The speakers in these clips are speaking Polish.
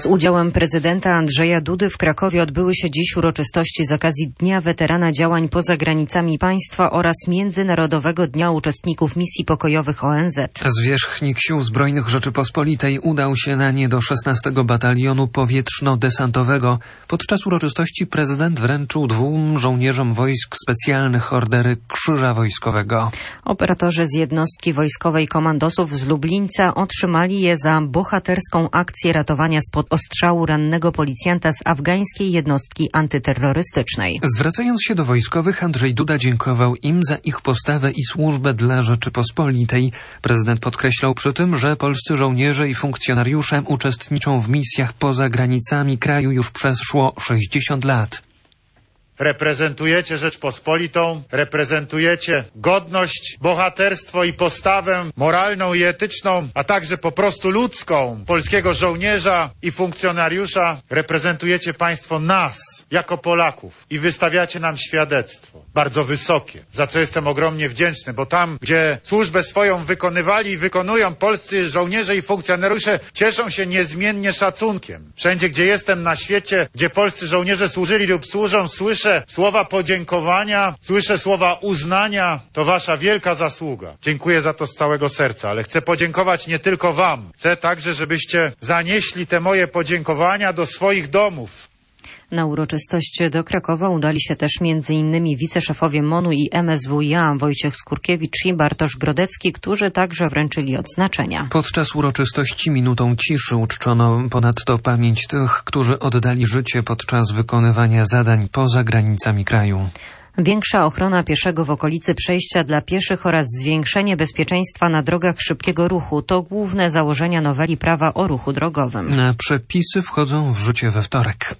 Z udziałem prezydenta Andrzeja Dudy w Krakowie odbyły się dziś uroczystości z okazji Dnia Weterana Działań Poza Granicami Państwa oraz Międzynarodowego Dnia Uczestników Misji Pokojowych ONZ. Zwierzchnik Sił Zbrojnych Rzeczypospolitej udał się na nie do 16 Batalionu Powietrzno-Desantowego. Podczas uroczystości prezydent wręczył 2 żołnierzom wojsk specjalnych ordery Krzyża Wojskowego. Operatorzy z jednostki wojskowej komandosów z Lublińca otrzymali je za bohaterską akcję ratowania spod ostrzału rannego policjanta z afgańskiej jednostki antyterrorystycznej. Zwracając się do wojskowych, Andrzej Duda dziękował im za ich postawę i służbę dla Rzeczypospolitej. Prezydent podkreślał przy tym, że polscy żołnierze i funkcjonariusze uczestniczą w misjach poza granicami kraju już przeszło 60 lat. Reprezentujecie Rzeczpospolitą, reprezentujecie godność, bohaterstwo i postawę moralną i etyczną, a także po prostu ludzką polskiego żołnierza i funkcjonariusza. Reprezentujecie Państwo nas, jako Polaków, i wystawiacie nam świadectwo bardzo wysokie, za co jestem ogromnie wdzięczny, bo tam, gdzie służbę swoją wykonywali i wykonują polscy żołnierze i funkcjonariusze, cieszą się niezmiennie szacunkiem. Wszędzie, gdzie jestem na świecie, gdzie polscy żołnierze służyli lub służą, słyszę słowa podziękowania, słyszę słowa uznania. To wasza wielka zasługa. Dziękuję za to z całego serca, ale chcę podziękować nie tylko wam. Chcę także, żebyście zanieśli te moje podziękowania do swoich domów. Na uroczystość do Krakowa udali się też m.in. wiceszefowie MON-u i MSWiA Wojciech Skurkiewicz i Bartosz Grodecki, którzy także wręczyli odznaczenia. Podczas uroczystości minutą ciszy uczczono ponadto pamięć tych, którzy oddali życie podczas wykonywania zadań poza granicami kraju. Większa ochrona pieszego w okolicy przejścia dla pieszych oraz zwiększenie bezpieczeństwa na drogach szybkiego ruchu to główne założenia noweli prawa o ruchu drogowym. Przepisy wchodzą w życie we wtorek.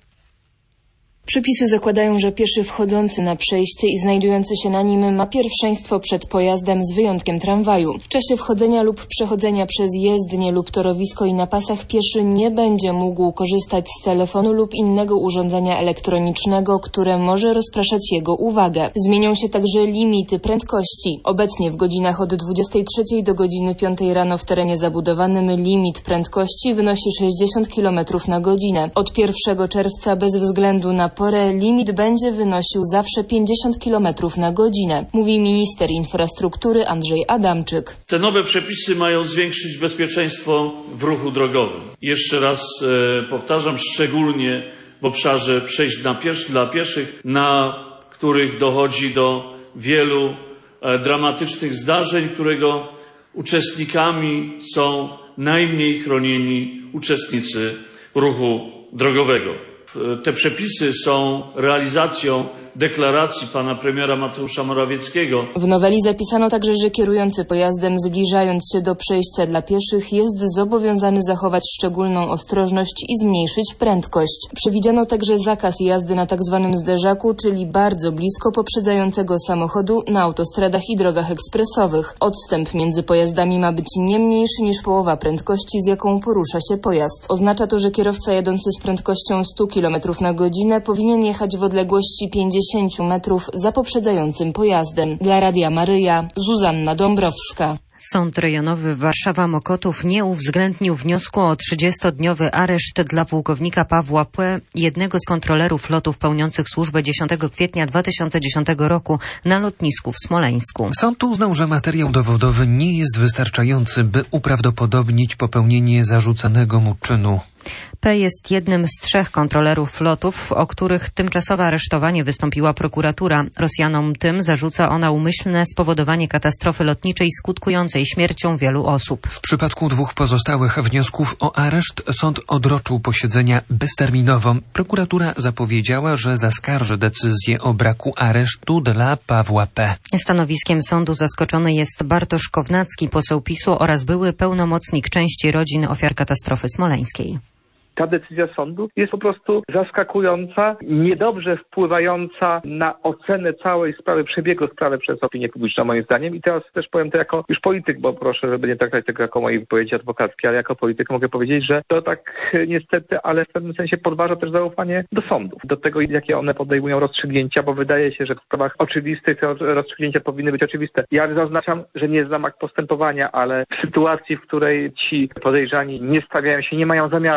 Przepisy zakładają, że pieszy wchodzący na przejście i znajdujący się na nim ma pierwszeństwo przed pojazdem z wyjątkiem tramwaju. W czasie wchodzenia lub przechodzenia przez jezdnię lub torowisko i na pasach pieszy nie będzie mógł korzystać z telefonu lub innego urządzenia elektronicznego, które może rozpraszać jego uwagę. Zmienią się także limity prędkości. Obecnie w godzinach od 23 do godziny 5 rano w terenie zabudowanym limit prędkości wynosi 60 km na godzinę. Od 1 czerwca bez względu na porę limit będzie wynosił zawsze 50 km na godzinę, mówi minister infrastruktury Andrzej Adamczyk. Te nowe przepisy mają zwiększyć bezpieczeństwo w ruchu drogowym. Jeszcze raz powtarzam, szczególnie w obszarze przejść dla pieszych, na których dochodzi do wielu dramatycznych zdarzeń, którego uczestnikami są najmniej chronieni uczestnicy ruchu drogowego. Te przepisy są realizacją deklaracji pana premiera Mateusza Morawieckiego. W noweli zapisano także, że kierujący pojazdem, zbliżając się do przejścia dla pieszych, jest zobowiązany zachować szczególną ostrożność i zmniejszyć prędkość. Przewidziano także zakaz jazdy na tzw. zderzaku, czyli bardzo blisko poprzedzającego samochodu na autostradach i drogach ekspresowych. Odstęp między pojazdami ma być nie mniejszy niż połowa prędkości, z jaką porusza się pojazd. Oznacza to, że kierowca jadący z prędkością 100 km na godzinę powinien jechać w odległości 50 metrów za poprzedzającym pojazdem. Dla Radia Maryja, Zuzanna Dąbrowska. Sąd rejonowy Warszawa-Mokotów nie uwzględnił wniosku o 30-dniowy areszt dla pułkownika Pawła P., jednego z kontrolerów lotów pełniących służbę 10 kwietnia 2010 roku na lotnisku w Smoleńsku. Sąd uznał, że materiał dowodowy nie jest wystarczający, by uprawdopodobnić popełnienie zarzucanego mu czynu. P. jest jednym z 3 kontrolerów lotów, o których tymczasowe aresztowanie wystąpiła prokuratura. Rosjanom tym zarzuca ona umyślne spowodowanie katastrofy lotniczej skutkującej śmiercią wielu osób. W przypadku 2 pozostałych wniosków o areszt sąd odroczył posiedzenia bezterminowo. Prokuratura zapowiedziała, że zaskarży decyzję o braku aresztu dla Pawła P. Stanowiskiem sądu zaskoczony jest Bartosz Kownacki, poseł PiS-u oraz były pełnomocnik części rodzin ofiar katastrofy smoleńskiej. Ta decyzja sądu jest po prostu zaskakująca, niedobrze wpływająca na ocenę całej sprawy, przebiegu sprawy przez opinię publiczną moim zdaniem. I teraz też powiem to jako już polityk, bo proszę, żeby nie traktować tego jako mojej wypowiedzi adwokackiej, ale jako polityk mogę powiedzieć, że to tak niestety, ale w pewnym sensie podważa też zaufanie do sądów, do tego, jakie one podejmują rozstrzygnięcia, bo wydaje się, że w sprawach oczywistych te rozstrzygnięcia powinny być oczywiste. Ja zaznaczam, że nie znam akt postępowania, ale w sytuacji, w której ci podejrzani nie stawiają się, nie mają zamiaru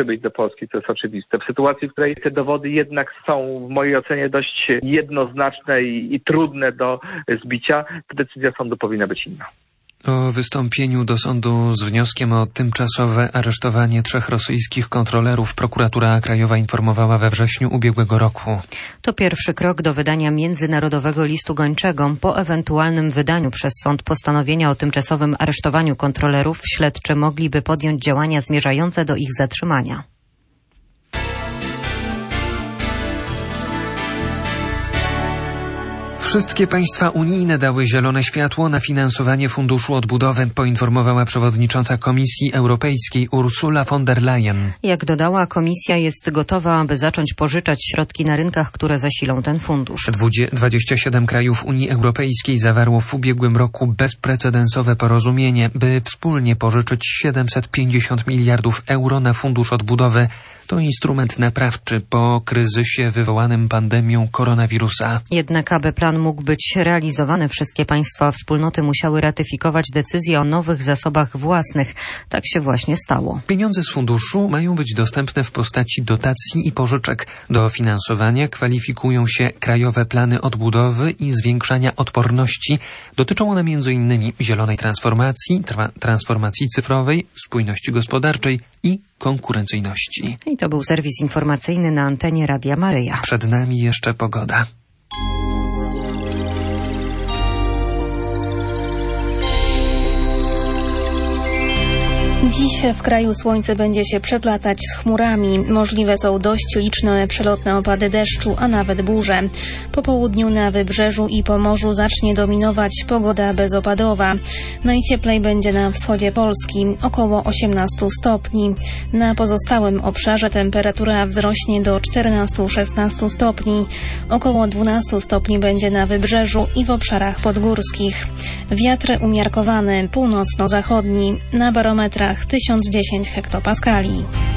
przybyć do Polski, to jest oczywiste. W sytuacji, w której te dowody jednak są w mojej ocenie dość jednoznaczne i trudne do zbicia, to decyzja sądu powinna być inna. O wystąpieniu do sądu z wnioskiem o tymczasowe aresztowanie 3 rosyjskich kontrolerów prokuratura krajowa informowała we wrześniu ubiegłego roku. To pierwszy krok do wydania międzynarodowego listu gończego. Po ewentualnym wydaniu przez sąd postanowienia o tymczasowym aresztowaniu kontrolerów śledczy mogliby podjąć działania zmierzające do ich zatrzymania. Wszystkie państwa unijne dały zielone światło na finansowanie Funduszu Odbudowy, poinformowała przewodnicząca Komisji Europejskiej Ursula von der Leyen. Jak dodała, Komisja jest gotowa, aby zacząć pożyczać środki na rynkach, które zasilą ten fundusz. 27 krajów Unii Europejskiej zawarło w ubiegłym roku bezprecedensowe porozumienie, by wspólnie pożyczyć 750 miliardów euro na Fundusz Odbudowy. To instrument naprawczy po kryzysie wywołanym pandemią koronawirusa. Jednak aby plan mógł być realizowany, wszystkie państwa wspólnoty musiały ratyfikować decyzję o nowych zasobach własnych. Tak się właśnie stało. Pieniądze z funduszu mają być dostępne w postaci dotacji i pożyczek. Do finansowania kwalifikują się krajowe plany odbudowy i zwiększania odporności. Dotyczą one m.in. zielonej transformacji cyfrowej, spójności gospodarczej i konkurencyjności. I to był serwis informacyjny na antenie Radia Maryja. Przed nami jeszcze pogoda. Dziś w kraju słońce będzie się przeplatać z chmurami. Możliwe są dość liczne przelotne opady deszczu, a nawet burze. Po południu na wybrzeżu i Pomorzu zacznie dominować pogoda bezopadowa. Najcieplej będzie na wschodzie Polski, około 18 stopni. Na pozostałym obszarze temperatura wzrośnie do 14-16 stopni. Około 12 stopni będzie na wybrzeżu i w obszarach podgórskich. Wiatr umiarkowany, północno-zachodni, na barometrach 1010 hektopaskali.